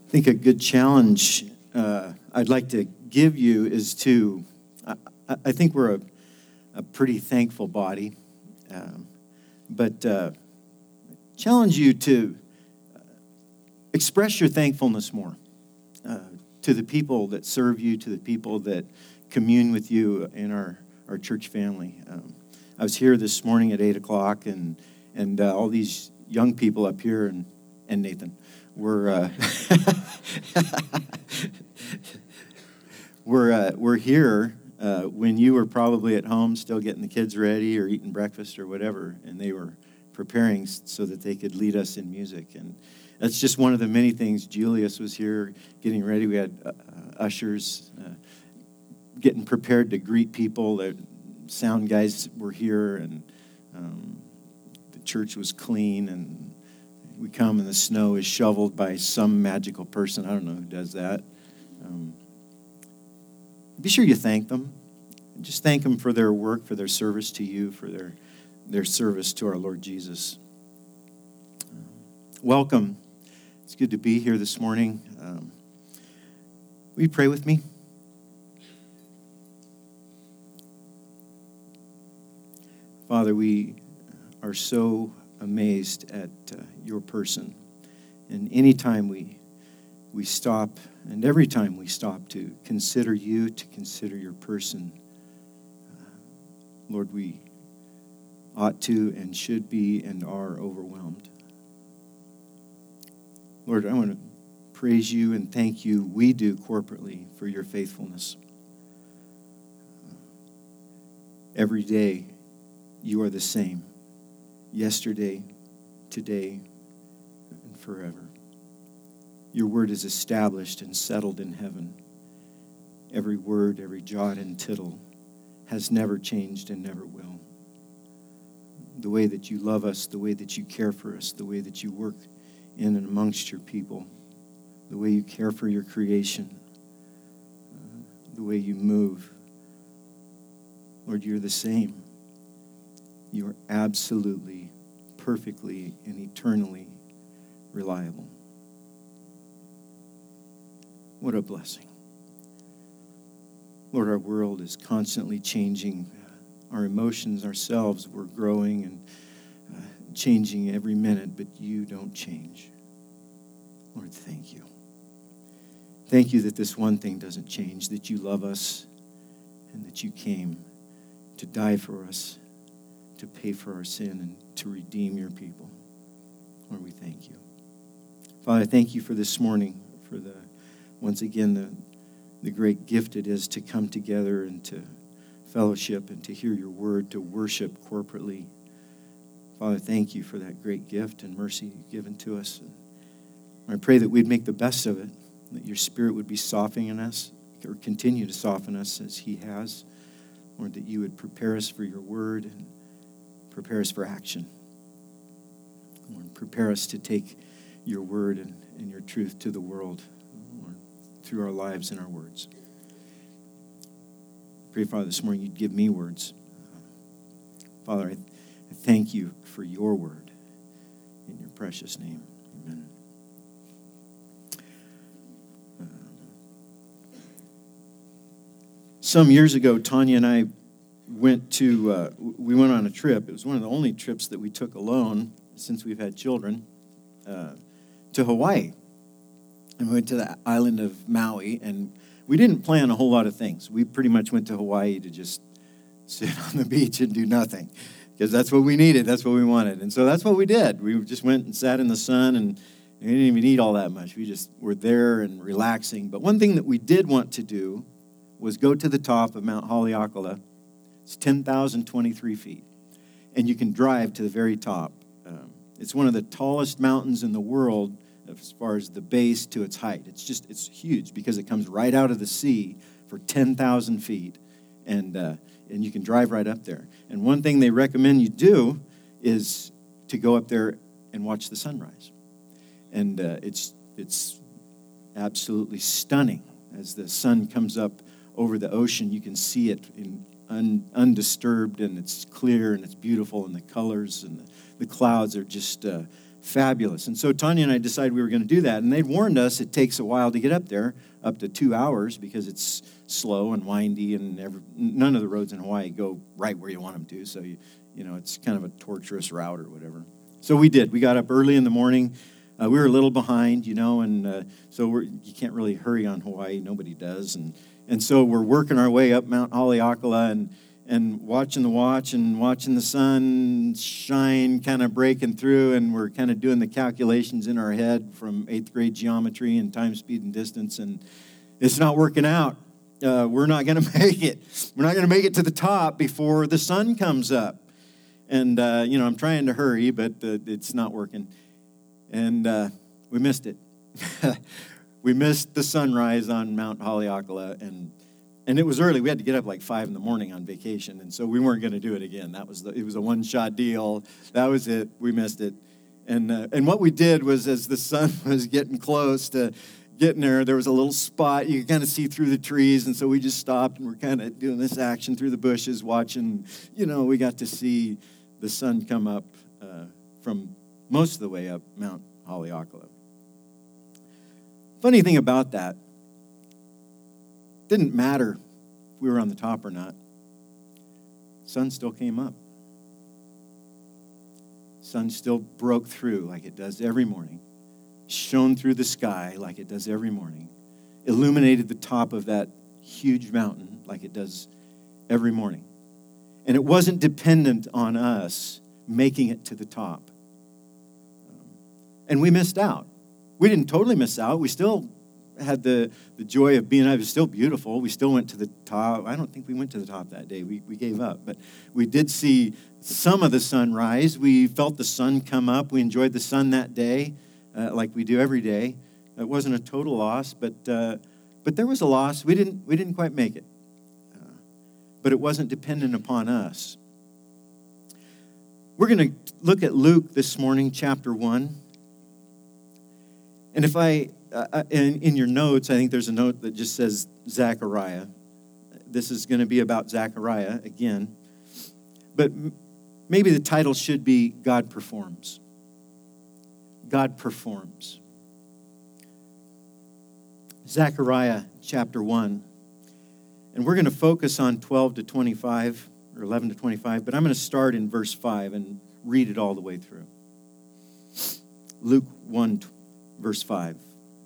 I think a good challenge I'd like to give you is I think we're a pretty thankful body, but challenge you to express your thankfulness more to the people that serve you, to the people that commune with you in our church family. I was here this morning at 8 o'clock, and all these young people up here, and Nathan, we're here when you were probably at home still getting the kids ready or eating breakfast or whatever, and they were preparing so that they could lead us in music. And that's just one of the many things. Julius was here getting ready. We had ushers getting prepared to greet people. The sound guys were here, and the church was clean, and we come and the snow is shoveled by some magical person. I don't know who does that. Be sure you thank them. Just thank them for their work, for their service to you, for their service to our Lord Jesus. Welcome. It's good to be here this morning. Will you pray with me? Father, we are so amazed at your person. And anytime we stop, and every time we stop to consider you, to consider your person, Lord, we ought to and should be and are overwhelmed. Lord, I want to praise you and thank you. We do corporately for your faithfulness. Every day, you are the same. Yesterday, today, and forever. Your word is established and settled in heaven. Every word, every jot and tittle has never changed and never will. The way that you love us, the way that you care for us, the way that you work in and amongst your people, the way you care for your creation, the way you move. Lord, you're the same. You are absolutely, perfectly, and eternally reliable. What a blessing. Lord, our world is constantly changing. Our emotions ourselves, we're growing and changing every minute, but you don't change. Lord, thank you. Thank you that this one thing doesn't change, that you love us and that you came to die for us, to pay for our sin, and to redeem your people. Lord, we thank you. Father, I thank you for this morning, for once again, the great gift it is to come together and to fellowship and to hear your word, to worship corporately. Father, thank you for that great gift and mercy you've given to us. And I pray that we'd make the best of it, that your Spirit would be softening us, or continue to soften us as he has. Lord, that you would prepare us for your word and prepare us for action. Lord, prepare us to take your word and your truth to the world, Lord, through our lives and our words. Pray, Father, this morning you'd give me words. Father, I thank you for your word. In your precious name, amen. Some years ago, Tanya and I went on a trip. It was one of the only trips that we took alone since we've had children, to Hawaii. And we went to the island of Maui, and we didn't plan a whole lot of things. We pretty much went to Hawaii to just sit on the beach and do nothing, because that's what we needed, that's what we wanted. And so that's what we did. We just went and sat in the sun, and we didn't even eat all that much. We just were there and relaxing. But one thing that we did want to do was go to the top of Mount Haleakala. It's 10,023 feet, and you can drive to the very top. It's one of the tallest mountains in the world as far as the base to its height. It's huge because it comes right out of the sea for 10,000 feet, and you can drive right up there. And one thing they recommend you do is to go up there and watch the sunrise. And it's absolutely stunning. As the sun comes up over the ocean, you can see it undisturbed, and it's clear, and it's beautiful, and the colors and the clouds are just fabulous. And so Tanya and I decided we were going to do that. And they'd warned us it takes a while to get up there, up to 2 hours, because it's slow and windy, and none of the roads in Hawaii go right where you want them to. So, it's kind of a torturous route or whatever. So we did. We got up early in the morning. We were a little behind, and so you can't really hurry on Hawaii. Nobody does. And so we're working our way up Mount Haleakala and watching the watch and watching the sun shine, kind of breaking through, and we're kind of doing the calculations in our head from 8th grade geometry and time, speed, and distance, and it's not working out. We're not going to make it. We're not going to make it to the top before the sun comes up. And, I'm trying to hurry, but it's not working. And we missed it. We missed the sunrise on Mount Haleakala, and it was early. We had to get up like 5 in the morning on vacation, and so we weren't going to do it again. It was a one-shot deal. That was it. We missed it. And what we did was, as the sun was getting close to getting there was a little spot you could kind of see through the trees, and so we just stopped, and we're kind of doing this action through the bushes, watching. We got to see the sun come up from most of the way up Mount Haleakala. Funny thing about that, didn't matter if we were on the top or not. Sun still came up. Sun still broke through like it does every morning, shone through the sky like it does every morning, illuminated the top of that huge mountain like it does every morning. And it wasn't dependent on us making it to the top. And we missed out. We didn't totally miss out. We still had the joy of being, it was still beautiful. We still went to the top. I don't think we went to the top that day. We gave up. But we did see some of the sunrise. We felt the sun come up. We enjoyed the sun that day, like we do every day. It wasn't a total loss, but there was a loss. We didn't quite make it. But it wasn't dependent upon us. We're going to look at Luke this morning, chapter 1. And if in your notes, I think there's a note that just says Zechariah. This is going to be about Zechariah again. But maybe the title should be God Performs. God Performs. Zechariah chapter 1. And we're going to focus on 12 to 25, or 11 to 25, but I'm going to start in verse 5 and read it all the way through. Luke 1, verse 5.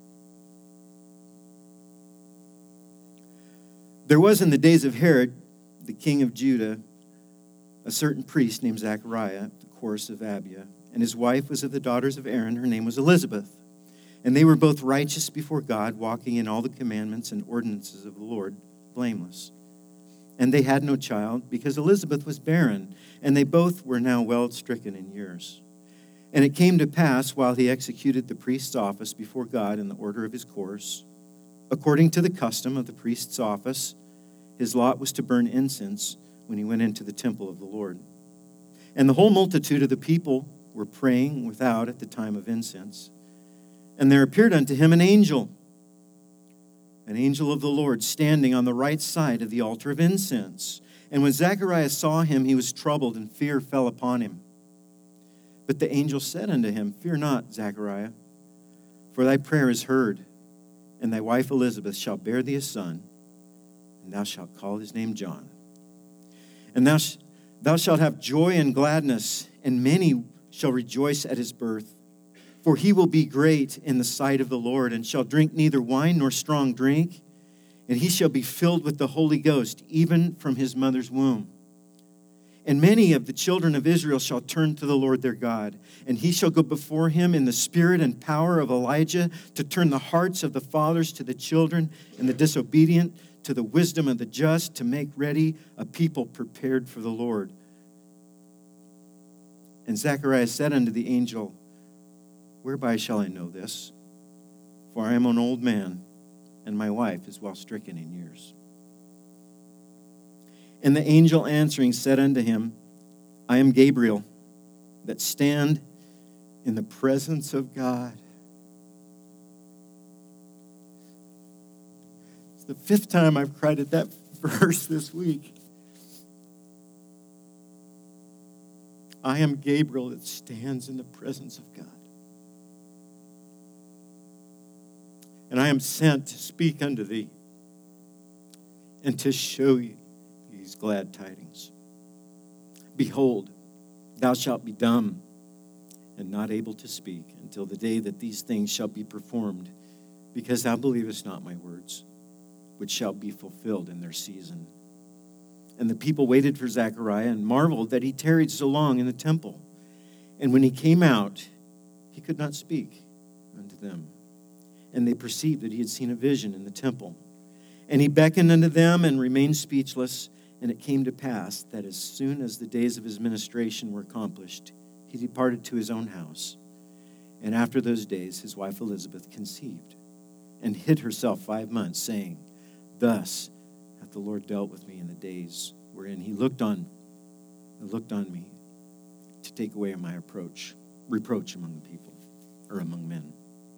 There was in the days of Herod, the king of Judah, a certain priest named Zechariah, the course of Abia, and his wife was of the daughters of Aaron. Her name was Elizabeth. And they were both righteous before God, walking in all the commandments and ordinances of the Lord, blameless. And they had no child, because Elizabeth was barren, and they both were now well stricken in years. And it came to pass, while he executed the priest's office before God in the order of his course, according to the custom of the priest's office, his lot was to burn incense when he went into the temple of the Lord. And the whole multitude of the people were praying without at the time of incense. And there appeared unto him an angel of the Lord, standing on the right side of the altar of incense. And when Zacharias saw him, he was troubled, and fear fell upon him. But the angel said unto him, Fear not, Zechariah, for thy prayer is heard, and thy wife Elizabeth shall bear thee a son, and thou shalt call his name John. And thou shalt have joy and gladness, and many shall rejoice at his birth. For he will be great in the sight of the Lord, and shall drink neither wine nor strong drink, and he shall be filled with the Holy Ghost, even from his mother's womb. And many of the children of Israel shall turn to the Lord their God, and he shall go before him in the spirit and power of Elijah, to turn the hearts of the fathers to the children, and the disobedient to the wisdom of the just, to make ready a people prepared for the Lord. And Zacharias said unto the angel, Whereby shall I know this? For I am an old man, and my wife is well stricken in years. And the angel answering said unto him, I am Gabriel, that stand in the presence of God. It's the 5th time I've cried at that verse this week. I am Gabriel that stands in the presence of God. and I am sent to speak unto thee and to show you these glad tidings. Behold, thou shalt be dumb and not able to speak until the day that these things shall be performed, because thou believest not my words, which shall be fulfilled in their season. And the people waited for Zechariah and marveled that he tarried so long in the temple. And when he came out, he could not speak unto them. And they perceived that he had seen a vision in the temple. And he beckoned unto them and remained speechless. And it came to pass that as soon as the days of his ministration were accomplished, he departed to his own house. And after those days, his wife Elizabeth conceived and hid herself 5 months, saying, Thus hath the Lord dealt with me in the days wherein he looked on me to take away my reproach among the people, or among men.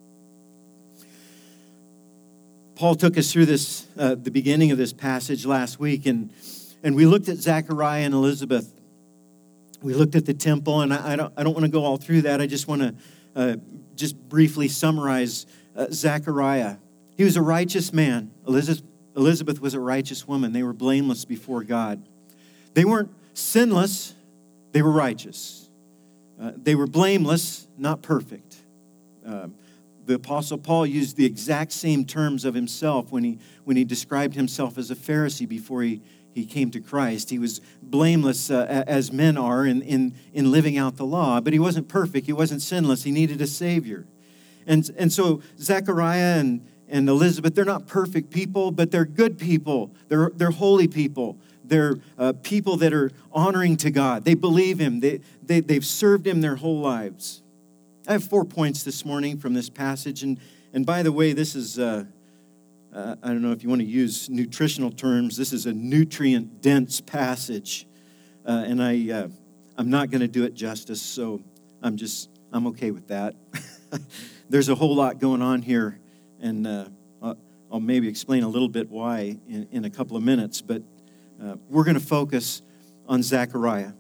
Paul took us through this, the beginning of this passage last week, and we looked at Zechariah and Elizabeth. We looked at the temple, and I don't want to go all through that. I just want to just briefly summarize Zechariah. He was a righteous man. Elizabeth was a righteous woman. They were blameless before God. They weren't sinless. They were righteous. They were blameless, not perfect. The Apostle Paul used the exact same terms of himself when he described himself as a Pharisee before he came to Christ. He was blameless as men are in living out the law, but he wasn't perfect. He wasn't sinless. He needed a Savior. And so Zechariah and Elizabeth, they're not perfect people, but they're good people. They're holy people. They're people that are honoring to God. They believe Him. They've served Him their whole lives. I have 4 points this morning from this passage. And by the way, this is, I don't know if you want to use nutritional terms, this is a nutrient-dense passage. And I'm not going to do it justice, so I'm okay with that. There's a whole lot going on here, and I'll maybe explain a little bit why in a couple of minutes, but we're going to focus on Zechariah.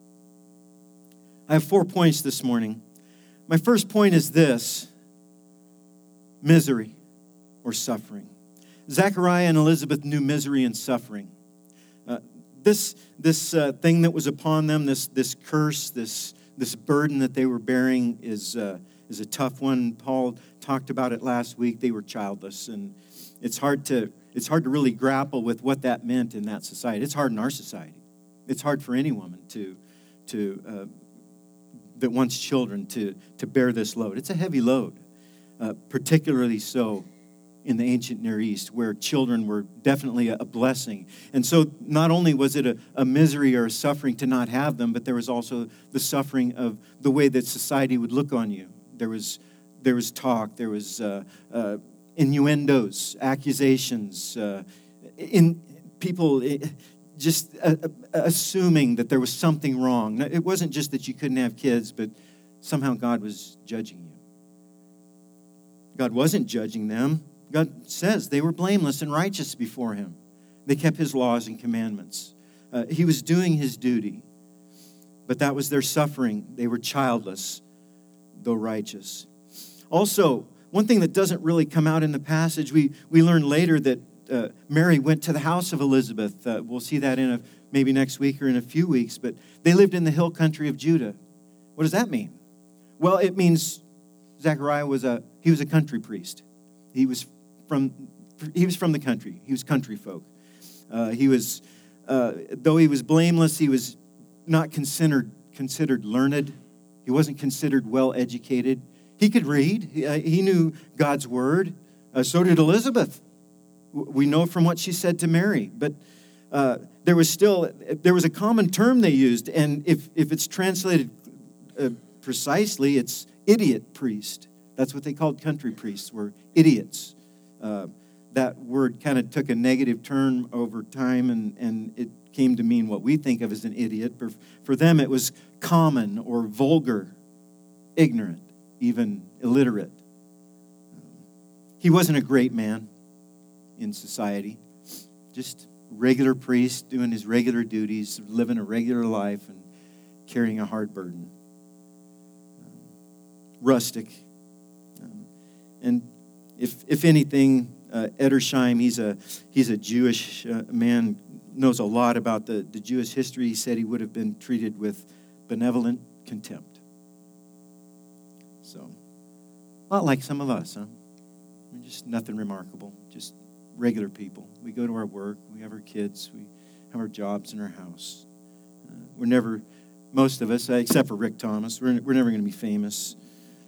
I have 4 points this morning. My first point is this: misery or suffering. Zechariah and Elizabeth knew misery and suffering. This thing that was upon them, this curse, this burden that they were bearing is a tough one. Paul talked about it last week. They were childless, and it's hard to really grapple with what that meant in that society. It's hard in our society. It's hard for any woman that wants children to bear this load. It's a heavy load, particularly so in the ancient Near East, where children were definitely a blessing. And so not only was it a misery or a suffering to not have them, but there was also the suffering of the way that society would look on you. There was talk, there was innuendos, accusations, in people just assuming that there was something wrong. It wasn't just that you couldn't have kids, but somehow God was judging you. God wasn't judging them. God says they were blameless and righteous before Him. They kept His laws and commandments. He was doing His duty, but that was their suffering. They were childless, though righteous. Also, one thing that doesn't really come out in the passage, we learn later that Mary went to the house of Elizabeth. We'll see that maybe next week or in a few weeks, but they lived in the hill country of Judah. What does that mean? Well, it means Zechariah was a country priest. He was from the country. He was country folk. Though he was blameless, he was not considered learned. He wasn't considered well educated. He could read. He knew God's word. So did Elizabeth. We know from what she said to Mary. But there was a common term they used, and if it's translated precisely, it's idiot priest. That's what they called country priests, were idiots. That word kind of took a negative turn over time, and it came to mean what we think of as an idiot. But for them, it was common or vulgar, ignorant, even illiterate. He wasn't a great man in society, just regular priest doing his regular duties, living a regular life and carrying a hard burden. Rustic. And If anything, Edersheim, he's a Jewish man, knows a lot about the Jewish history. He said he would have been treated with benevolent contempt. So, a lot like some of us, huh? We're just nothing remarkable, just regular people. We go to our work, we have our kids, we have our jobs in our house. We're never, most of us, except for Rick Thomas, we're never going to be famous.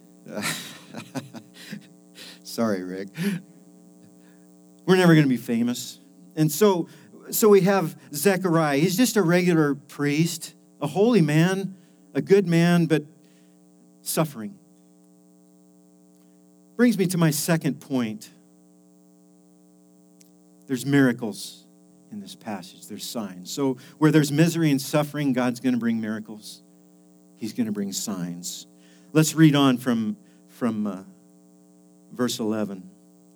Sorry, Rick. We're never going to be famous. And so we have Zechariah. He's just a regular priest, a holy man, a good man, but suffering. Brings me to my second point. There's miracles in this passage. There's signs. So where there's misery and suffering, God's going to bring miracles. He's going to bring signs. Let's read on from verse 11.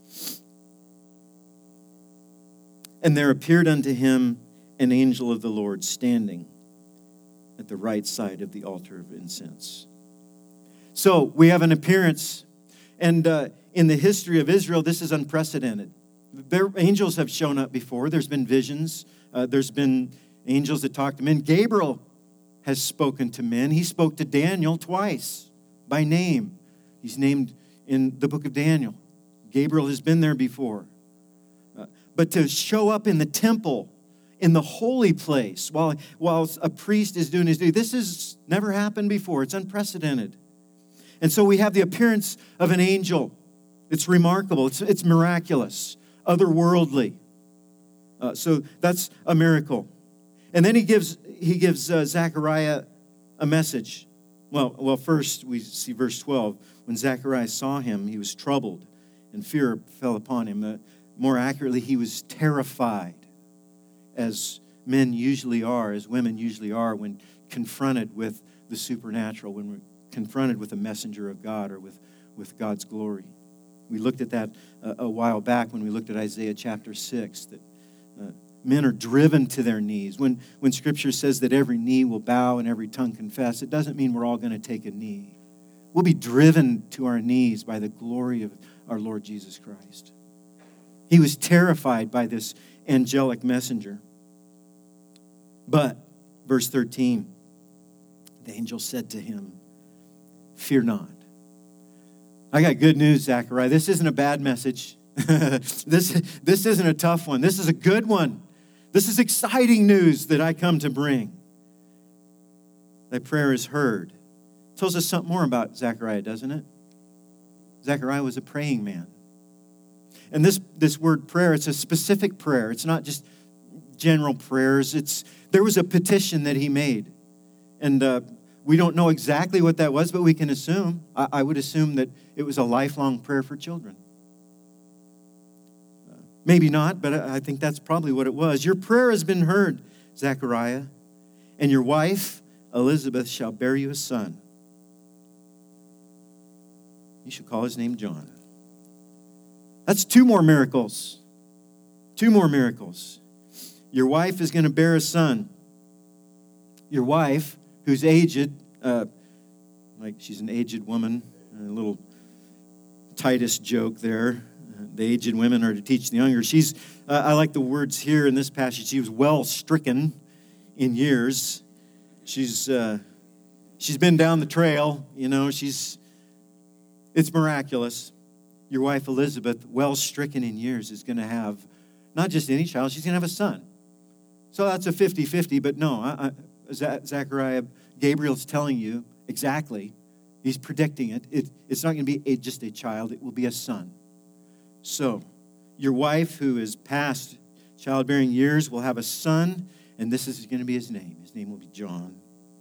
And there appeared unto him an angel of the Lord standing at the right side of the altar of incense. So we have an appearance. And in the history of Israel, this is unprecedented. Angels have shown up before. There's been visions. There's been angels that talk to men. Gabriel has spoken to men. He spoke to Daniel twice by name. He's named in the book of Daniel. Gabriel has been there before. But to show up in the temple, in the holy place, while a priest is doing his duty, this has never happened before. It's unprecedented. And so we have the appearance of an angel. It's remarkable. It's miraculous, otherworldly. So that's a miracle. And then he gives Zechariah a message. Well, first we see verse 12. When Zechariah saw him, he was troubled, and fear fell upon him. More accurately, he was terrified, as men usually are, as women usually are, when confronted with the supernatural, when we're confronted with a messenger of God or with God's glory. We looked at that a while back when we looked at Isaiah chapter 6, that men are driven to their knees. When Scripture says that every knee will bow and every tongue confess, it doesn't mean we're all going to take a knee. We'll be driven to our knees by the glory of our Lord Jesus Christ. He was terrified by this angelic messenger. But, verse 13, the angel said to him, "Fear not." I got good news, Zechariah. This isn't a bad message. This isn't a tough one. This is a good one. This is exciting news that I come to bring. Thy prayer is heard. Tells us something more about Zechariah, doesn't it? Zechariah was a praying man. And this word prayer, it's a specific prayer. It's not just general prayers. There was a petition that he made. And we don't know exactly what that was, but we can assume. I would assume that it was a lifelong prayer for children. Maybe not, but I think that's probably what it was. Your prayer has been heard, Zechariah, and your wife, Elizabeth, shall bear you a son. You shall call his name John. That's two more miracles. Two more miracles. Your wife is going to bear a son. Your wife, who's aged, like she's an aged woman, a little Titus joke there. The aged women are to teach the younger. I like the words here in this passage. She was well stricken in years. She's been down the trail. It's miraculous. Your wife Elizabeth, well stricken in years, is going to have not just any child, she's going to have a son. So that's a 50-50, but no, Zechariah, Gabriel's telling you exactly. He's predicting it. It's not going to be just a child, it will be a son. So, your wife, who is past childbearing years, will have a son, and this is going to be his name. His name will be John.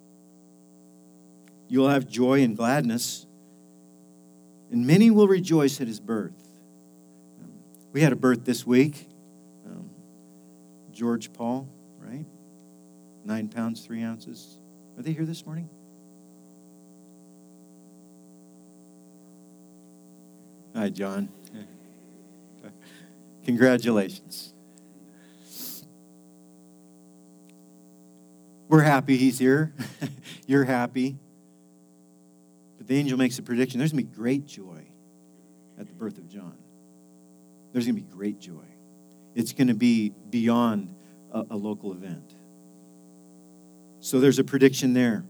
You will have joy and gladness, and many will rejoice at his birth. We had a birth this week. George Paul, right? 9 pounds, 3 ounces. Are they here this morning? Hi, John. Congratulations. We're happy he's here. You're happy. But the angel makes a prediction. There's going to be great joy at the birth of John. There's going to be great joy. It's going to be beyond a local event. So there's a prediction there.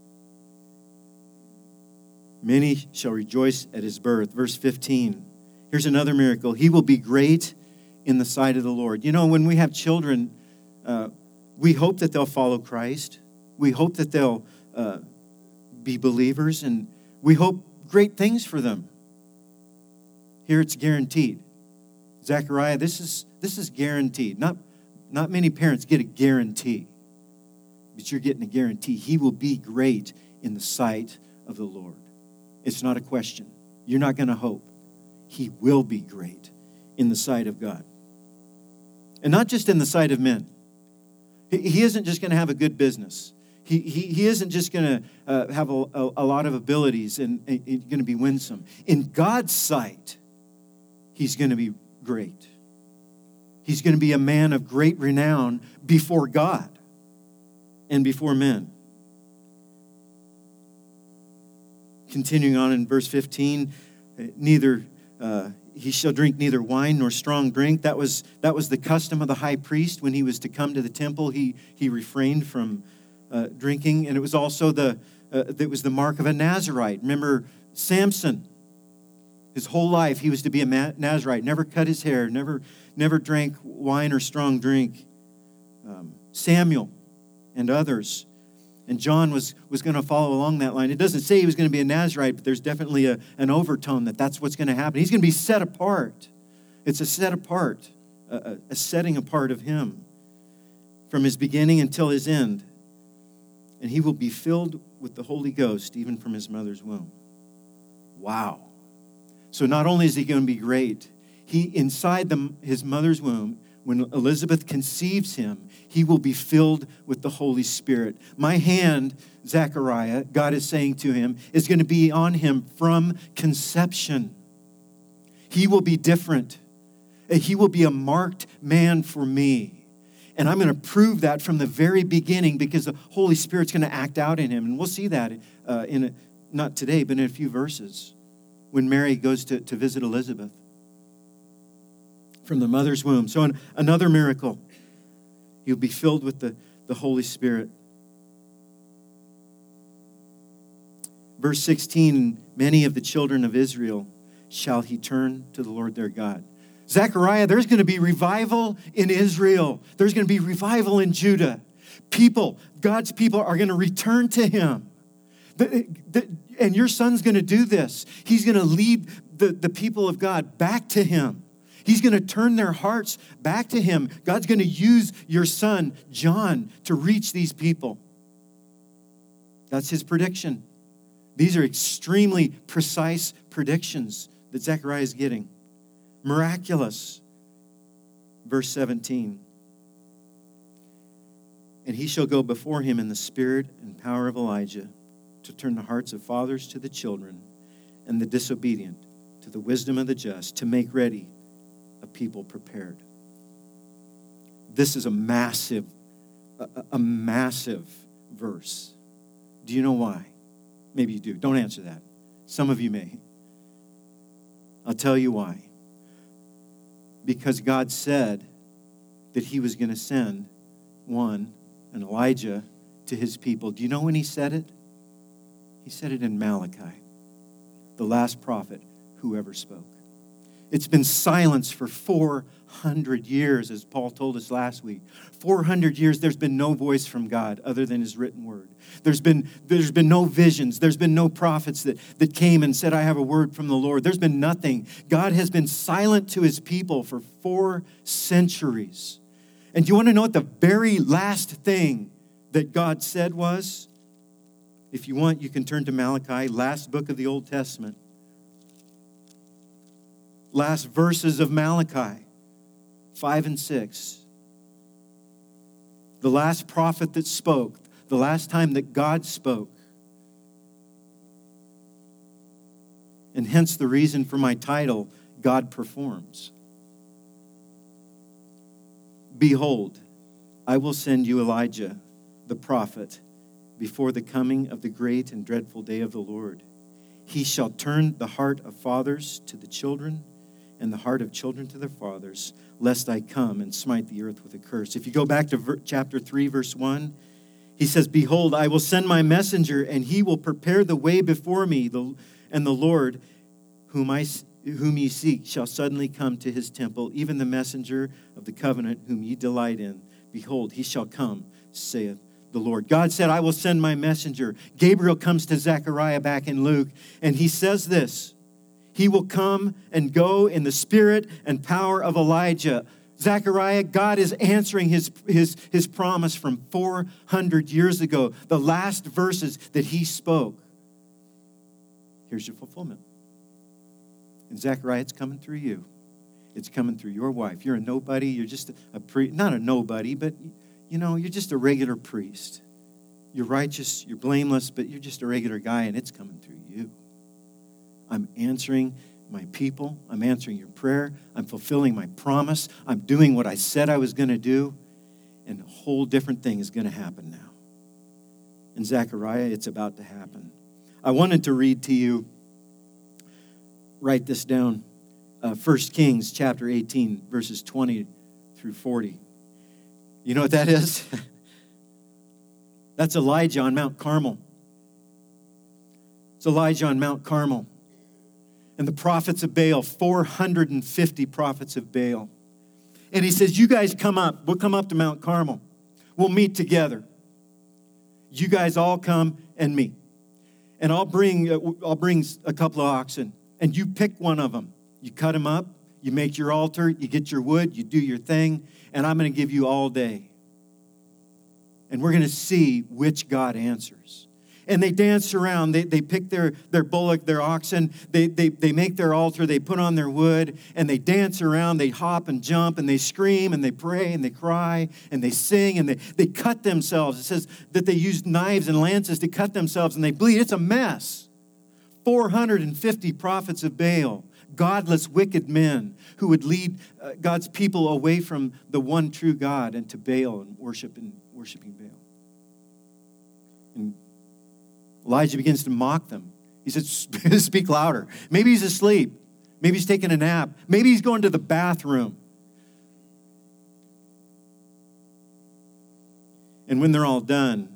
Many shall rejoice at his birth. Verse 15. Here's another miracle. He will be great in the sight of the Lord. You know, when we have children, we hope that they'll follow Christ. We hope that they'll be believers, and we hope great things for them. Here it's guaranteed. Zechariah, this is guaranteed. Not many parents get a guarantee, but you're getting a guarantee. He will be great in the sight of the Lord. It's not a question. You're not going to hope. He will be great in the sight of God. And not just in the sight of men. He isn't just going to have a good business. He isn't just going to have a lot of abilities and going to be winsome. In God's sight, he's going to be great. He's going to be a man of great renown before God and before men. Continuing on in verse 15, he shall drink neither wine nor strong drink. That was the custom of the high priest when he was to come to the temple. He refrained from drinking, and it was also the mark of a Nazirite. Remember Samson? His whole life he was to be a Nazirite. Never cut his hair. Never drank wine or strong drink. Samuel and others. And John was going to follow along that line. It doesn't say he was going to be a Nazirite, but there's definitely an overtone that's what's going to happen. He's going to be set apart. It's a set apart, a setting apart of him from his beginning until his end. And he will be filled with the Holy Ghost even from his mother's womb. Wow. So not only is he going to be great, he inside his mother's womb, when Elizabeth conceives him, he will be filled with the Holy Spirit. My hand, Zechariah, God is saying to him, is going to be on him from conception. He will be different. He will be a marked man for me. And I'm going to prove that from the very beginning because the Holy Spirit's going to act out in him. And we'll see that not today, but in a few verses when Mary goes to visit Elizabeth from the mother's womb. So another miracle. He'll be filled with the Holy Spirit. Verse 16, many of the children of Israel shall he turn to the Lord their God. Zechariah, there's going to be revival in Israel. There's going to be revival in Judah. God's people are going to return to him. And your son's going to do this. He's going to lead the people of God back to him. He's going to turn their hearts back to him. God's going to use your son, John, to reach these people. That's his prediction. These are extremely precise predictions that Zechariah is getting. Miraculous. Verse 17. And he shall go before him in the spirit and power of Elijah to turn the hearts of fathers to the children and the disobedient to the wisdom of the just, to make ready a people prepared. This is a massive verse. Do you know why? Maybe you do. Don't answer that. Some of you may. I'll tell you why. Because God said that he was going to send an Elijah to his people. Do you know when he said it? He said it in Malachi, the last prophet who ever spoke. It's been silenced for 400 years, as Paul told us last week. 400 years, there's been no voice from God other than his written word. There's been no visions. There's been no prophets that came and said, I have a word from the Lord. There's been nothing. God has been silent to his people for 4 centuries. And do you want to know what the very last thing that God said was? If you want, you can turn to Malachi, last book of the Old Testament. Last verses of Malachi, 5 and 6. The last prophet that spoke, the last time that God spoke. And hence the reason for my title, God Performs. Behold, I will send you Elijah, the prophet, before the coming of the great and dreadful day of the Lord. He shall turn the heart of fathers to the children, and the heart of children to their fathers, lest I come and smite the earth with a curse. If you go back to chapter 3, verse 1, he says, behold, I will send my messenger, and he will prepare the way before me, and the Lord, whom ye seek, shall suddenly come to his temple, even the messenger of the covenant, whom ye delight in. Behold, he shall come, saith the Lord. God said, I will send my messenger. Gabriel comes to Zechariah back in Luke, and he says this, he will come and go in the spirit and power of Elijah. Zechariah, God is answering his promise from 400 years ago, the last verses that he spoke. Here's your fulfillment. And Zechariah, it's coming through you. It's coming through your wife. You're a nobody. You're just a priest. Not a nobody, but, you're just a regular priest. You're righteous. You're blameless, but you're just a regular guy, and it's coming through you. I'm answering my people. I'm answering your prayer. I'm fulfilling my promise. I'm doing what I said I was going to do, and a whole different thing is going to happen now. And Zechariah, it's about to happen. I wanted to read to you, write this down, 1 Kings chapter 18, verses 20 through 40. You know what that is? That's Elijah on Mount Carmel. It's Elijah on Mount Carmel. And the prophets of Baal, 450 prophets of Baal. And he says, you guys come up. We'll come up to Mount Carmel. We'll meet together. You guys all come and meet. And I'll bring a couple of oxen. And you pick one of them. You cut them up. You make your altar. You get your wood. You do your thing. And I'm going to give you all day. And we're going to see which God answers. And they dance around. They pick their bullock, their oxen. They make their altar. They put on their wood. And they dance around. They hop and jump. And they scream. And they pray. And they cry. And they sing. And they cut themselves. It says that they used knives and lances to cut themselves. And they bleed. It's a mess. 450 prophets of Baal. Godless, wicked men who would lead God's people away from the one true God and to Baal and worshiping Baal. And Elijah begins to mock them. He said, speak louder. Maybe he's asleep. Maybe he's taking a nap. Maybe he's going to the bathroom. And when they're all done,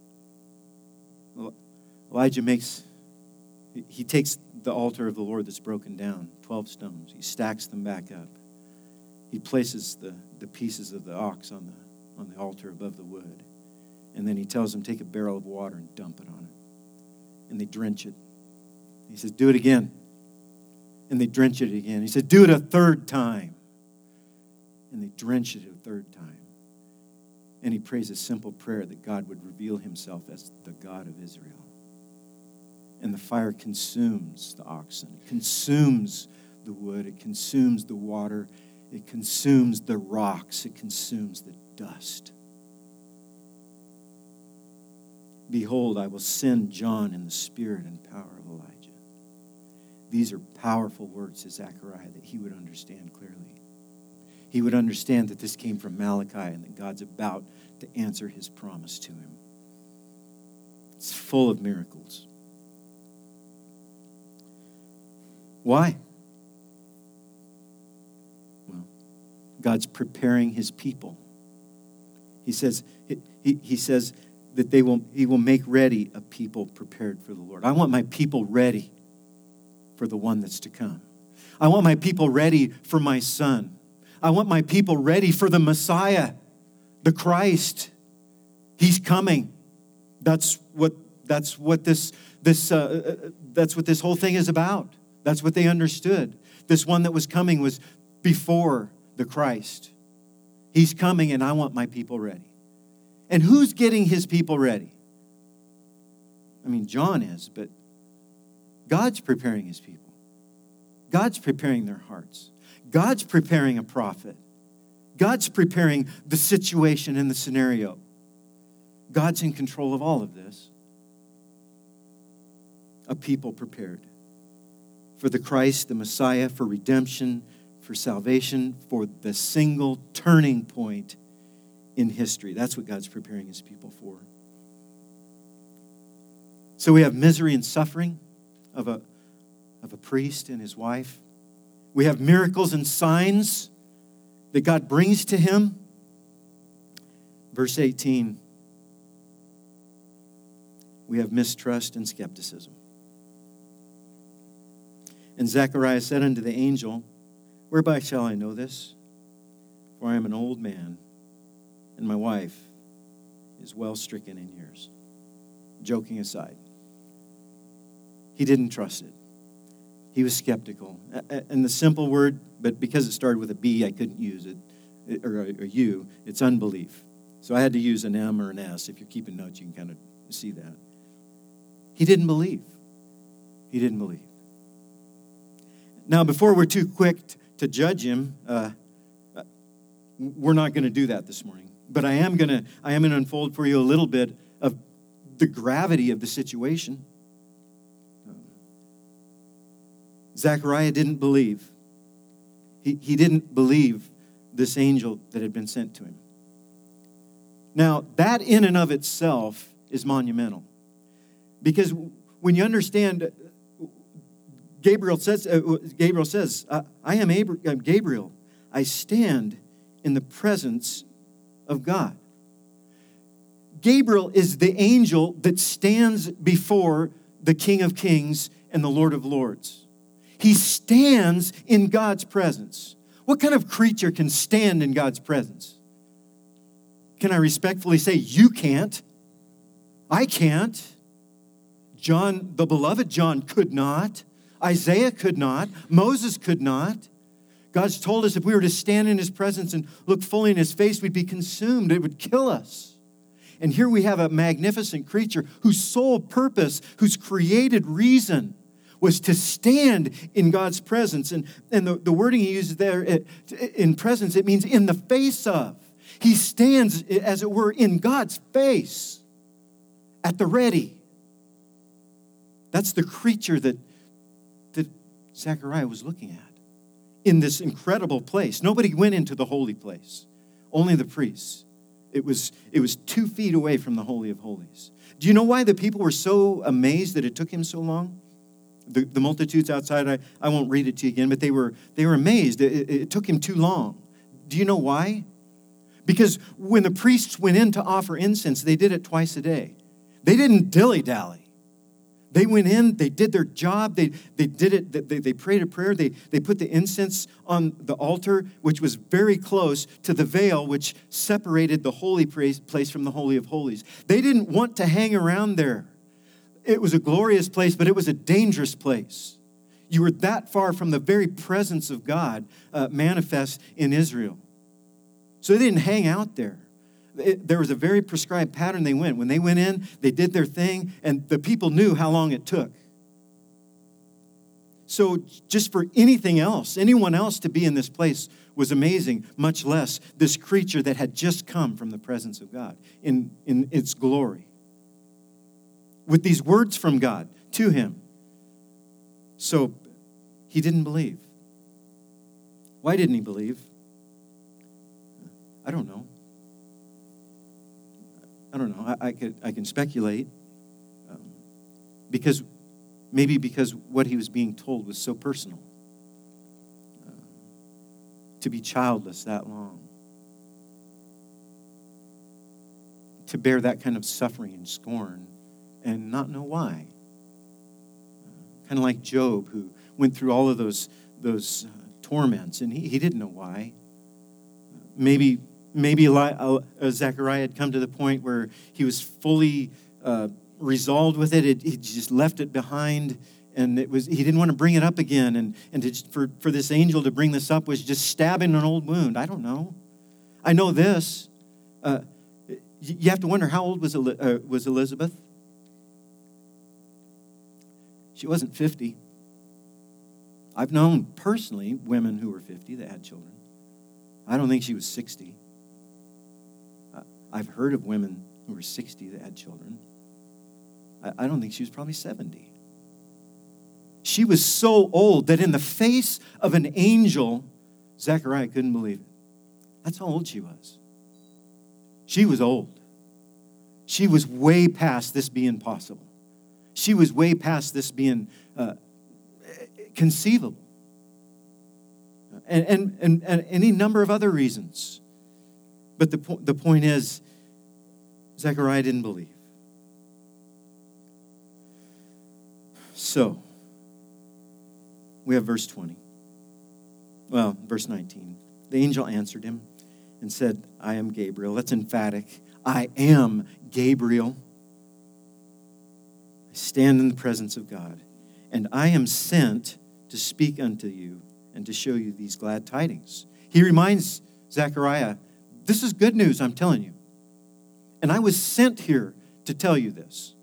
Elijah he takes the altar of the Lord that's broken down, 12 stones. He stacks them back up. He places the pieces of the ox on the altar above the wood. And then he tells them, take a barrel of water and dump it on it. And they drench it. He says, do it again. And they drench it again. He said, do it a third time. And they drench it a third time. And he prays a simple prayer that God would reveal himself as the God of Israel. And the fire consumes the oxen. It consumes the wood. It consumes the water. It consumes the rocks. It consumes the dust. Behold, I will send John in the spirit and power of Elijah. These are powerful words to Zechariah that he would understand clearly. He would understand that this came from Malachi and that God's about to answer his promise to him. It's full of miracles. Why? Well, God's preparing his people. He says that he will make ready a people prepared for the Lord. I want my people ready for the one that's to come. I want my people ready for my son. I want my people ready for the Messiah, the Christ. He's coming. That's what this whole thing is about. That's what they understood. This one that was coming was before the Christ. He's coming, and I want my people ready. And who's getting his people ready? I mean, John is, but God's preparing his people. God's preparing their hearts. God's preparing a prophet. God's preparing the situation and the scenario. God's in control of all of this. A people prepared for the Christ, the Messiah, for redemption, for salvation, for the single turning point in history. That's what God's preparing his people for. So we have misery and suffering of a priest and his wife. We have miracles and signs that God brings to him. Verse 18, we have mistrust and skepticism. And Zechariah said unto the angel, whereby shall I know this? For I am an old man, and my wife is well stricken in years. Joking aside, he didn't trust it. He was skeptical. And the simple word, but because it started with a B, I couldn't use it, or a U, it's unbelief. So I had to use an M or an S. If you're keeping notes, you can kind of see that. He didn't believe. He didn't believe. Now, before we're too quick to judge him, we're not going to do that this morning. But I am going to unfold for you a little bit of the gravity of the situation. Zechariah didn't believe. He didn't believe this angel that had been sent to him. Now, that in and of itself is monumental. Because when you understand, Gabriel says, I am Gabriel. I stand in the presence of God. Gabriel is the angel that stands before the King of Kings and the Lord of Lords. He stands in God's presence. What kind of creature can stand in God's presence? Can I respectfully say, you can't? I can't. John, the beloved John, could not. Isaiah could not. Moses could not. God's told us if we were to stand in his presence and look fully in his face, we'd be consumed. It would kill us. And here we have a magnificent creature whose sole purpose, whose created reason was to stand in God's presence. And the wording he uses there, in presence, it means in the face of. He stands, as it were, in God's face, at the ready. That's the creature that Zechariah was looking at in this incredible place. Nobody went into the holy place, only the priests. It was 2 feet away from the Holy of Holies. Do you know why the people were so amazed that it took him so long? The multitudes outside, I won't read it to you again, but they were amazed. It took him too long. Do you know why? Because when the priests went in to offer incense, they did it twice a day. They didn't dilly-dally. They went in, they did their job, they did it, they prayed a prayer, they put the incense on the altar, which was very close to the veil, which separated the holy place from the Holy of Holies. They didn't want to hang around there. It was a glorious place, but it was a dangerous place. You were that far from the very presence of God manifest in Israel. So they didn't hang out there. There was a very prescribed pattern they went. When they went in, they did their thing, and the people knew how long it took. So just for anything else, anyone else to be in this place was amazing, much less this creature that had just come from the presence of God in its glory. With these words from God to him. So he didn't believe. Why didn't he believe? I don't know. I can speculate. Because what he was being told was so personal. To be childless that long. To bear that kind of suffering and scorn and not know why. Kind of like Job, who went through all of those torments, and he didn't know why. Maybe Zechariah had come to the point where he was fully resolved with it. He just left it behind, and he didn't want to bring it up again. And for this angel to bring this up was just stabbing an old wound. I don't know. I know this. You have to wonder, how old was Elizabeth? She wasn't 50. I've known personally women who were 50 that had children. I don't think she was 60. I've heard of women who were 60 that had children. I don't think she was probably 70. She was so old that in the face of an angel, Zechariah couldn't believe it. That's how old she was. She was old. She was way past this being possible. She was way past this being conceivable. and any number of other reasons. But the point is, Zechariah didn't believe. So, we have verse 20. Well, verse 19. The angel answered him and said, I am Gabriel. That's emphatic. I am Gabriel. I stand in the presence of God, and I am sent to speak unto you and to show you these glad tidings. He reminds Zechariah, this is good news, I'm telling you. And I was sent here to tell you this.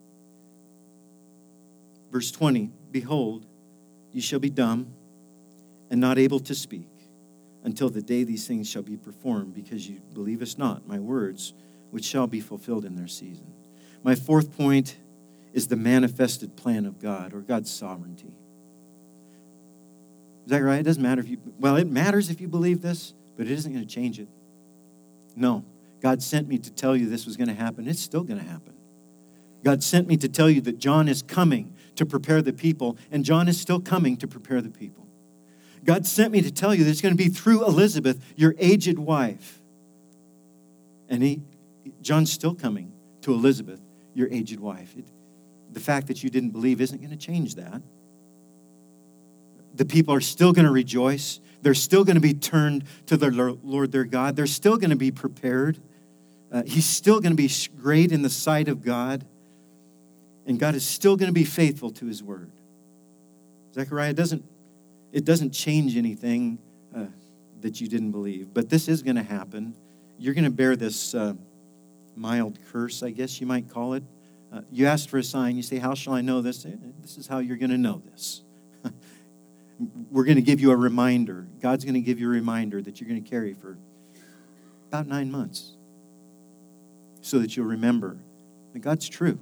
Verse 20, behold, you shall be dumb and not able to speak until the day these things shall be performed, because you believest not my words, which shall be fulfilled in their season. My fourth point is the manifested plan of God, or God's sovereignty. Zechariah, it doesn't matter if you, well, it matters if you believe this, but it isn't going to change it. No, God sent me to tell you this was going to happen. It's still going to happen. God sent me to tell you that John is coming to prepare the people, and John is still coming to prepare the people. God sent me to tell you that it's going to be through Elizabeth, your aged wife. And John's still coming to Elizabeth, your aged wife. The fact that you didn't believe isn't going to change that. The people are still going to rejoice. They're still going to be turned to their Lord, their God. They're still going to be prepared. He's still going to be great in the sight of God. And God is still going to be faithful to his word. Zechariah, it doesn't change anything that you didn't believe. But this is going to happen. You're going to bear this mild curse, I guess you might call it. You asked for a sign. You say, how shall I know this? This is how you're going to know this. We're going to give you a reminder. God's going to give you a reminder that you're going to carry for about 9 months, so that you'll remember that God's true.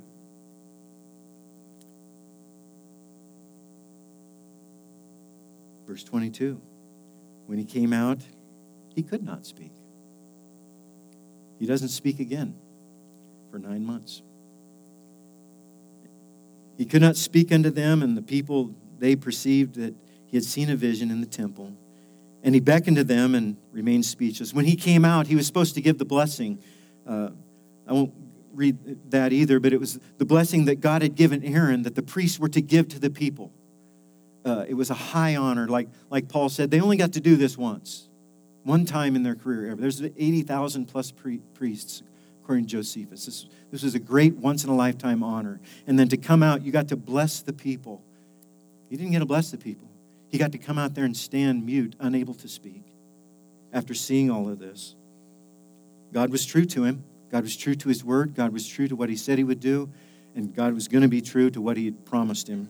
Verse 22, when he came out, he could not speak. He doesn't speak again for 9 months. He could not speak unto them, and the people, they perceived that he had seen a vision in the temple. And he beckoned to them and remained speechless. When he came out, he was supposed to give the blessing. I won't read that either, but it was the blessing that God had given Aaron, that the priests were to give to the people. It was a high honor. Like Paul said, they only got to do this once. One time in their career ever. There's 80,000 plus priests, according to Josephus. This was a great once-in-a-lifetime honor. And then to come out, you got to bless the people. He didn't get to bless the people. He got to come out there and stand mute, unable to speak, after seeing all of this. God was true to him. God was true to his word. God was true to what he said he would do. And God was going to be true to what he had promised him.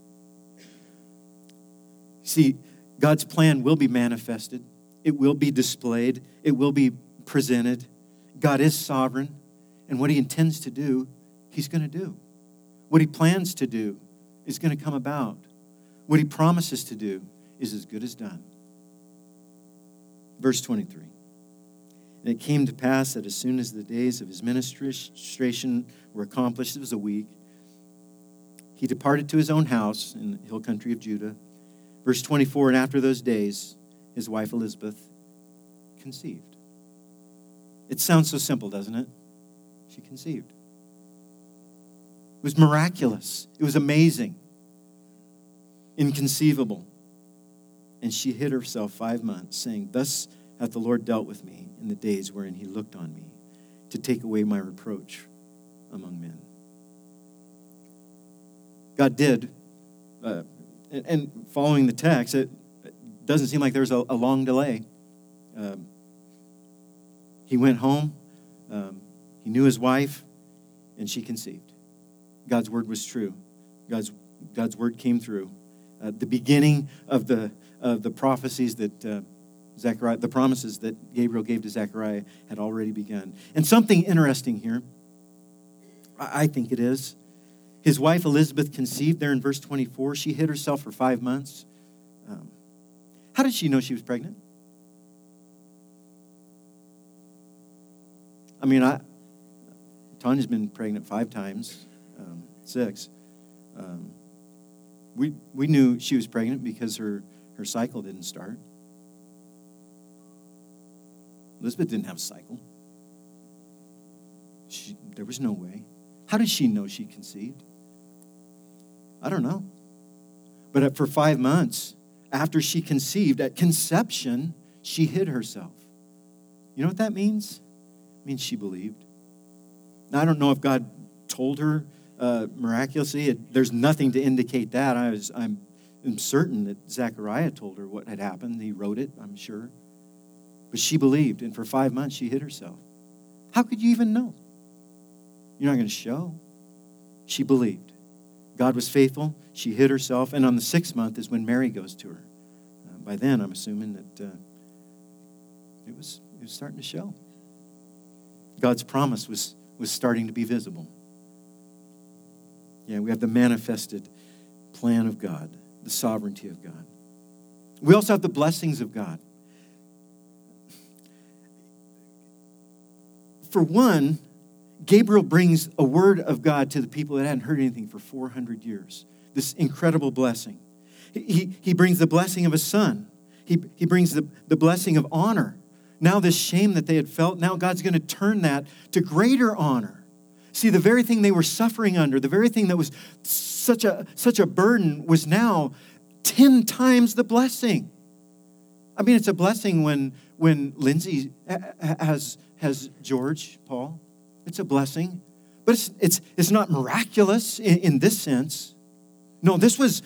See, God's plan will be manifested. It will be displayed. It will be presented. God is sovereign. And what he intends to do, he's going to do. What he plans to do is going to come about. What he promises to do is as good as done. Verse 23. And it came to pass that as soon as the days of his ministration were accomplished, it was a week, he departed to his own house in the hill country of Judah. Verse 24, and after those days, his wife Elizabeth conceived. It sounds so simple, doesn't it? She conceived. It was miraculous. It was amazing. Inconceivable. And she hid herself 5 months, saying, thus hath the Lord dealt with me in the days wherein he looked on me, to take away my reproach among men. God did, and following the text, it doesn't seem like there's a long delay. He went home, he knew his wife, and she conceived. God's word was true. God's word came through. The beginning of the prophecies that Zechariah, the promises that Gabriel gave to Zechariah had already begun. And something interesting here, I think it is, his wife Elizabeth conceived there in verse 24. She hid herself for 5 months. How did she know she was pregnant? I mean, Tanya's been pregnant 5 times, 6. We knew she was pregnant because her cycle didn't start. Elizabeth didn't have a cycle. There was no way. How did she know she conceived? I don't know. But for 5 months after she conceived, at conception, she hid herself. You know what that means? It means she believed. Now, I don't know if God told her miraculously. There's nothing to indicate that. I'm certain that Zechariah told her what had happened. He wrote it, I'm sure. But she believed, and for 5 months she hid herself. How could you even know? You're not going to show. She believed. God was faithful. She hid herself. And on the 6th month is when Mary goes to her. By then, I'm assuming that it was starting to show. God's promise was starting to be visible. Yeah, we have the manifested plan of God, the sovereignty of God. We also have the blessings of God. For one, Gabriel brings a word of God to the people that hadn't heard anything for 400 years. This incredible blessing. He brings the blessing of a son. He brings the blessing of honor. Now this shame that they had felt, now God's going to turn that to greater honor. See, the very thing they were suffering under, the very thing that was such a burden was now 10 times the blessing. I mean, it's a blessing when Lindsay has George, Paul. It's a blessing. But it's not miraculous in this sense. No, this was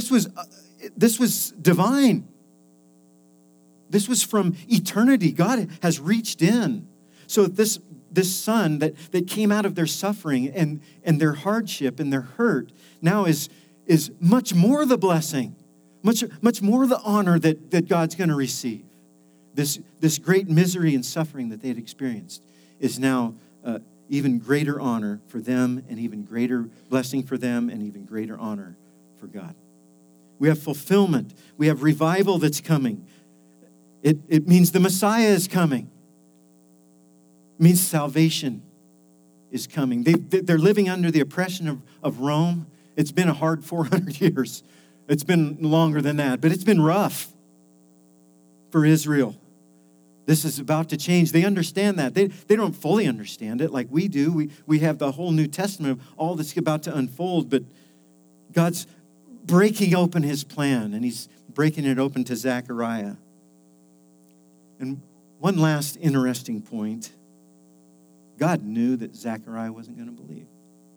divine. This was from eternity. God has reached in. So this son that came out of their suffering and their hardship and their hurt now is much more the blessing, much more the honor that God's going to receive. This great misery and suffering that they had experienced is now even greater honor for them and even greater blessing for them and even greater honor for God. We have fulfillment. We have revival that's coming. It means the Messiah is coming. It means salvation is coming. They're living under the oppression of Rome. It's been a hard 400 years. It's been longer than that, but it's been rough for Israel. This is about to change. They understand that. They don't fully understand it like we do. We have the whole New Testament of all that's about to unfold, but God's breaking open his plan, and he's breaking it open to Zechariah. And one last interesting point. God knew that Zechariah wasn't going to believe.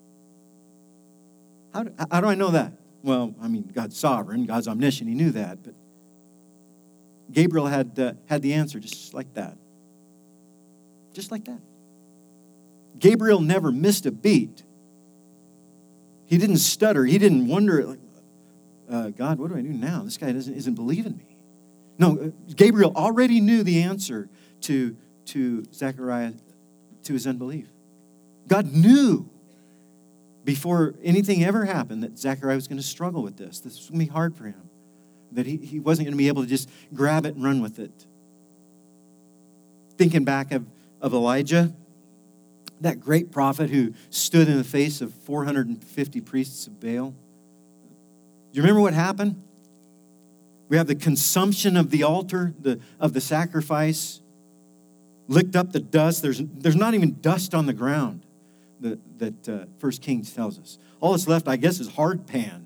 How do I know that? Well, I mean, God's sovereign, God's omniscient, he knew that, but Gabriel had the answer just like that. Just like that. Gabriel never missed a beat. He didn't stutter. He didn't wonder, like, God, what do I do now? This guy isn't believing me. No, Gabriel already knew the answer to Zechariah, to his unbelief. God knew before anything ever happened that Zechariah was going to struggle with this. This was going to be hard for him. That he wasn't going to be able to just grab it and run with it. Thinking back of Elijah, that great prophet who stood in the face of 450 priests of Baal. Do you remember what happened? We have the consumption of the altar, of the sacrifice, licked up the dust. There's not even dust on the ground that 1 Kings tells us. All that's left, I guess, is hard pan.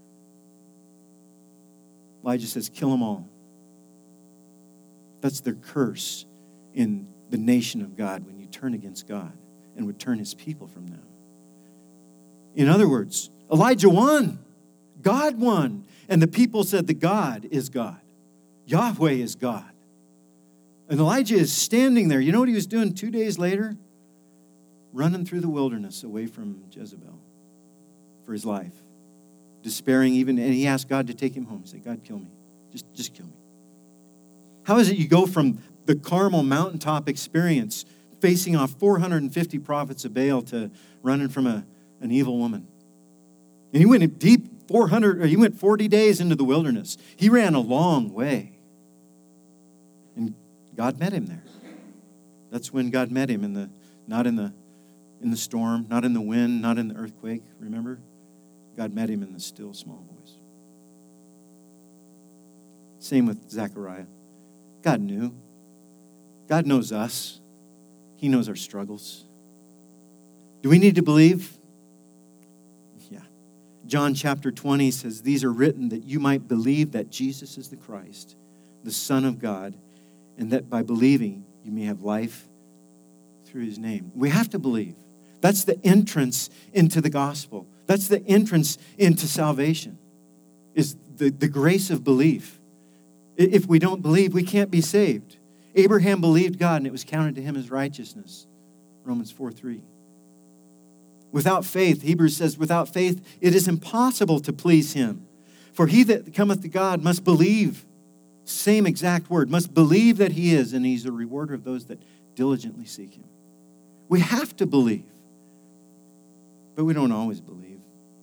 Elijah says, kill them all. That's their curse in the nation of God when you turn against God and would turn his people from them. In other words, Elijah won. God won. And the people said that God is God. Yahweh is God. And Elijah is standing there. You know what he was doing 2 days later? Running through the wilderness away from Jezebel for his life. Despairing even, and he asked God to take him home. He said, God, kill me. Just kill me. How is it you go from the Carmel mountaintop experience, facing off 450 prophets of Baal, to running from an evil woman? And he went deep, he went 40 days into the wilderness. He ran a long way. And God met him there. That's when God met him, not in the storm, not in the wind, not in the earthquake, remember? God met him in the still small voice. Same with Zechariah. God knew. God knows us. He knows our struggles. Do we need to believe? Yeah. John chapter 20 says, these are written that you might believe that Jesus is the Christ, the Son of God, and that by believing you may have life through his name. We have to believe. That's the entrance into the gospel. That's the entrance into salvation, is the grace of belief. If we don't believe, we can't be saved. Abraham believed God, and it was counted to him as righteousness. Romans 4:3. Without faith, Hebrews says, without faith, it is impossible to please him. For he that cometh to God must believe, same exact word, must believe that he is, and he's a rewarder of those that diligently seek him. We have to believe, but we don't always believe.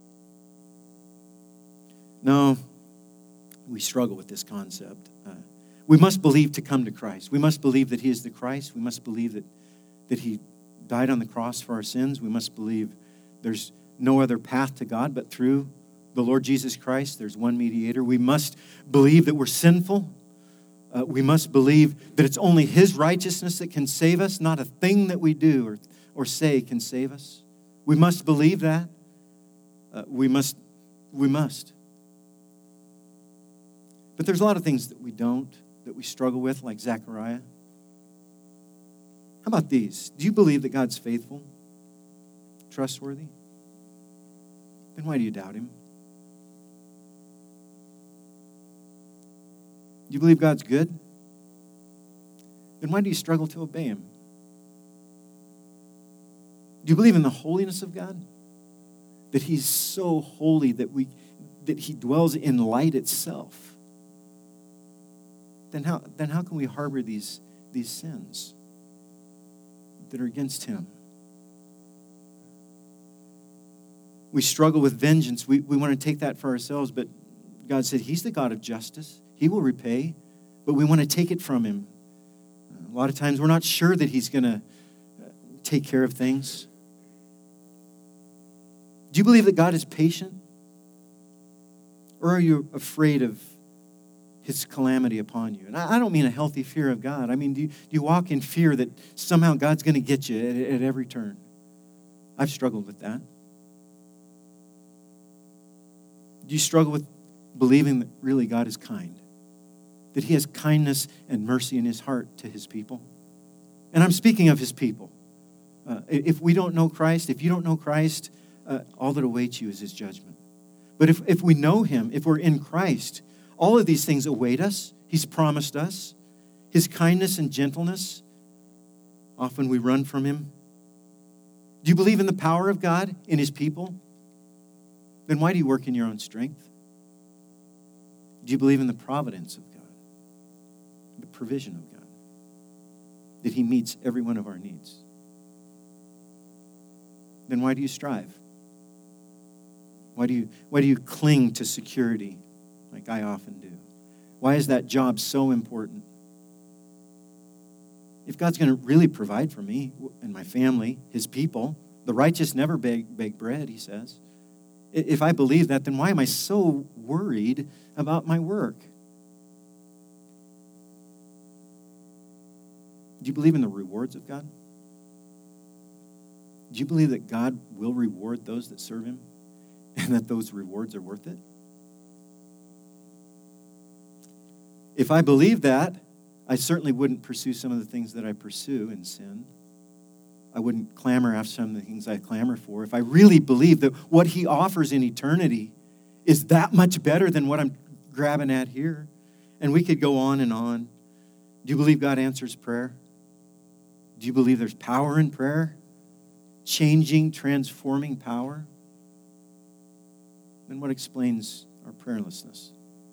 No, we struggle with this concept. We must believe to come to Christ. We must believe that he is the Christ. We must believe that he died on the cross for our sins. We must believe there's no other path to God but through the Lord Jesus Christ. There's one mediator. We must believe that we're sinful. We must believe that it's only his righteousness that can save us, not a thing that we do or say can save us. We must believe that. We must. But there's a lot of things that we don't, that we struggle with, like Zechariah. How about these? Do you believe that God's faithful, trustworthy? Then why do you doubt him? Do you believe God's good? Then why do you struggle to obey him? Do you believe in the holiness of God? That he's so holy that he dwells in light itself? Then how can we harbor these sins that are against him? We struggle with vengeance. We want to take that for ourselves, but God said he's the God of justice. He will repay, but we want to take it from him. A lot of times we're not sure that he's going to take care of things. Do you believe that God is patient? Or are you afraid of his calamity upon you? And I don't mean a healthy fear of God. I mean, do you walk in fear that somehow God's going to get you at every turn? I've struggled with that. Do you struggle with believing that really God is kind? That he has kindness and mercy in his heart to his people? And I'm speaking of his people. If we don't know Christ, if you don't know Christ, all that awaits you is his judgment. But if we know him, if we're in Christ, all of these things await us. He's promised us his kindness and gentleness. Often we run from him. Do you believe in the power of God in his people? Then why do you work in your own strength? Do you believe in the providence of God, the provision of God, that he meets every one of our needs? Then why do you strive? Why do you cling to security like I often do? Why is that job so important? If God's going to really provide for me and my family, his people, the righteous never beg bread, he says. If I believe that, then why am I so worried about my work? Do you believe in the rewards of God? Do you believe that God will reward those that serve him and that those rewards are worth it? If I believe that, I certainly wouldn't pursue some of the things that I pursue in sin. I wouldn't clamor after some of the things I clamor for. If I really believe that what he offers in eternity is that much better than what I'm grabbing at here, and we could go on and on. Do you believe God answers prayer? Do you believe there's power in prayer? Changing, transforming power? Then what explains our prayerlessness?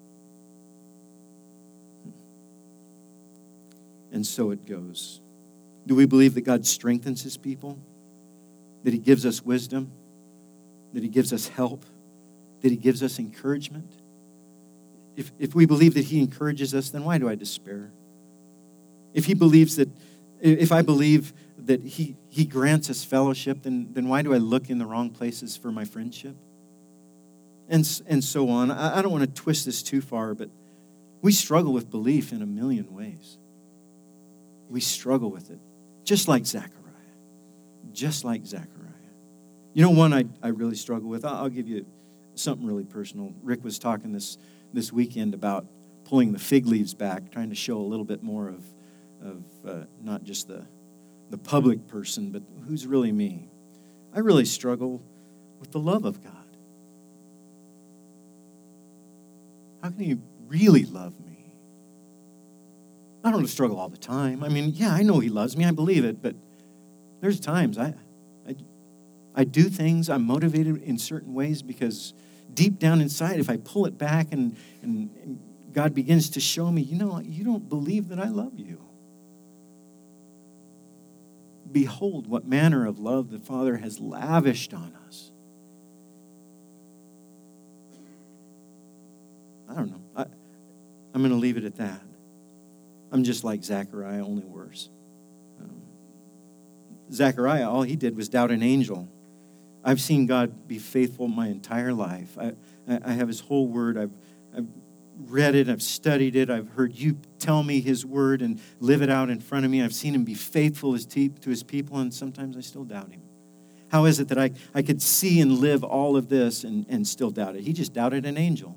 And so it goes. Do we believe that God strengthens his people? That he gives us wisdom? That he gives us help? That he gives us encouragement? If we believe that he encourages us, then why do I despair? If I believe that he grants us fellowship, then why do I look in the wrong places for my friendship? And so on. I don't want to twist this too far, but we struggle with belief in a million ways. We struggle with it, just like Zechariah. Just like Zechariah. You know one I really struggle with? I'll give you something really personal. Rick was talking this weekend about pulling the fig leaves back, trying to show a little bit more of not just the public person, but who's really me. I really struggle with the love of God. How can he really love me? I don't struggle all the time. I mean, yeah, I know he loves me. I believe it, but there's times I do things. I'm motivated in certain ways because deep down inside, if I pull it back and God begins to show me, you don't believe that I love you. Behold, what manner of love the Father has lavished on us. I don't know. I'm going to leave it at that. I'm just like Zechariah, only worse. Zechariah, all he did was doubt an angel. I've seen God be faithful my entire life. I have his whole word. I've read it. I've studied it. I've heard you tell me his word and live it out in front of me. I've seen him be faithful to his people, and sometimes I still doubt him. How is it that I could see and live all of this and still doubt it? He just doubted an angel.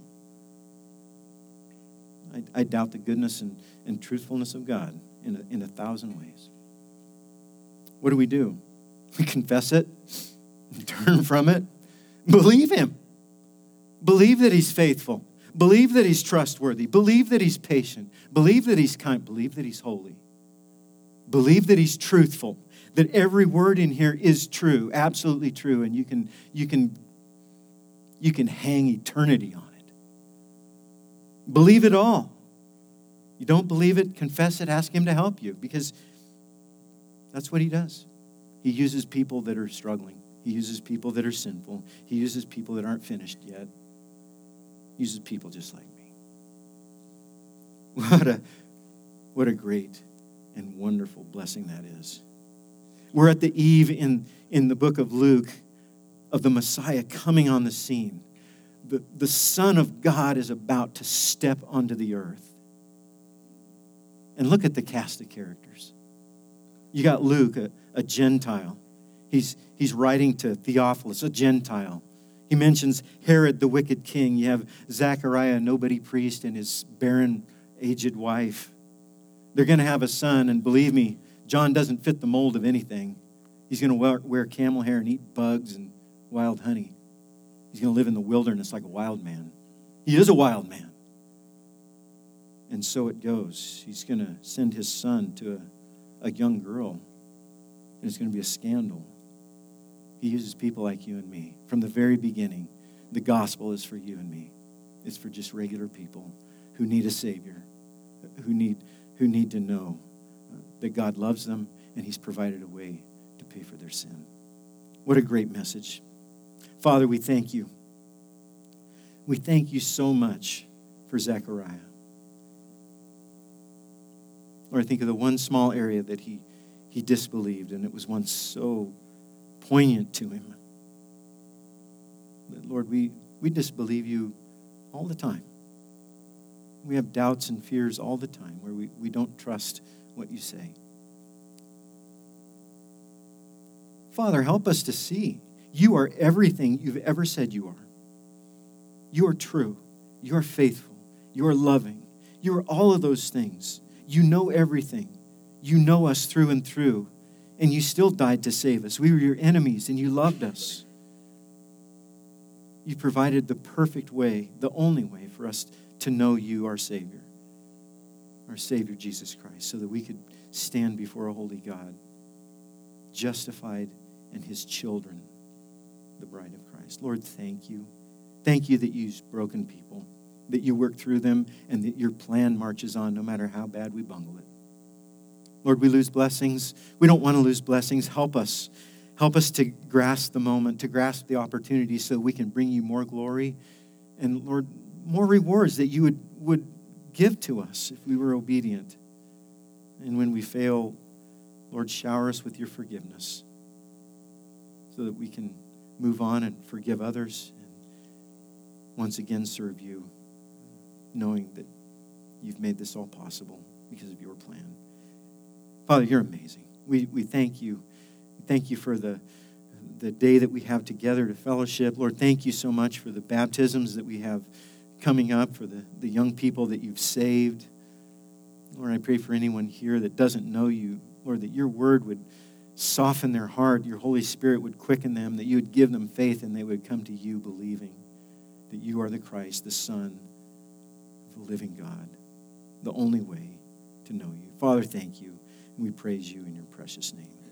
I doubt the goodness and truthfulness of God in 1,000 ways. What do? We confess it, turn from it, believe him. Believe that he's faithful. Believe that he's trustworthy. Believe that he's patient. Believe that he's kind. Believe that he's holy. Believe that he's truthful. That every word in here is true, absolutely true, and you can hang eternity on it. Believe it all. You don't believe it, confess it, ask him to help you, because that's what he does. He uses people that are struggling. He uses people that are sinful. He uses people that aren't finished yet. He uses people just like me. What a great and wonderful blessing that is. We're at the eve in the book of Luke of the Messiah coming on the scene. The Son of God is about to step onto the earth. And look at the cast of characters. You got Luke, a Gentile. He's writing to Theophilus, a Gentile. He mentions Herod, the wicked king. You have Zechariah, a nobody priest, and his barren, aged wife. They're going to have a son, and believe me, John doesn't fit the mold of anything. He's going to wear camel hair and eat bugs and wild honey. He's going to live in the wilderness like a wild man. He is a wild man. And so it goes. He's going to send his son to a young girl, and it's going to be a scandal. He uses people like you and me. From the very beginning, the gospel is for you and me. It's for just regular people who need a Savior, who need to know that God loves them and he's provided a way to pay for their sin. What a great message. Father, we thank you. We thank you so much for Zechariah. Lord, I think of the one small area that he disbelieved, and it was one so poignant to him. But Lord, we disbelieve you all the time. We have doubts and fears all the time where we don't trust what you say. Father, help us to see you are everything you've ever said you are. You are true. You are faithful. You are loving. You are all of those things. You know everything. You know us through and through. And you still died to save us. We were your enemies, and you loved us. You provided the perfect way, the only way for us to know you, our Savior Jesus Christ, so that we could stand before a holy God, justified and his children, the bride of Christ. Lord, thank you. Thank you that you use broken people, that you work through them, and that your plan marches on no matter how bad we bungle it. Lord, we lose blessings. We don't want to lose blessings. Help us. Help us to grasp the moment, to grasp the opportunity so we can bring you more glory and, Lord, more rewards that you would give to us if we were obedient. And when we fail, Lord, shower us with your forgiveness so that we can move on and forgive others and once again serve you, knowing that you've made this all possible because of your plan. Father, you're amazing. We thank you. Thank you for the day that we have together to fellowship. Lord, thank you so much for the baptisms that we have coming up, for the young people that you've saved. Lord, I pray for anyone here that doesn't know you, Lord, that your word would soften their heart, your Holy Spirit would quicken them, that you would give them faith, and they would come to you believing that you are the Christ, the Son of the living God, the only way to know you. Father, thank you, and we praise you in your precious name.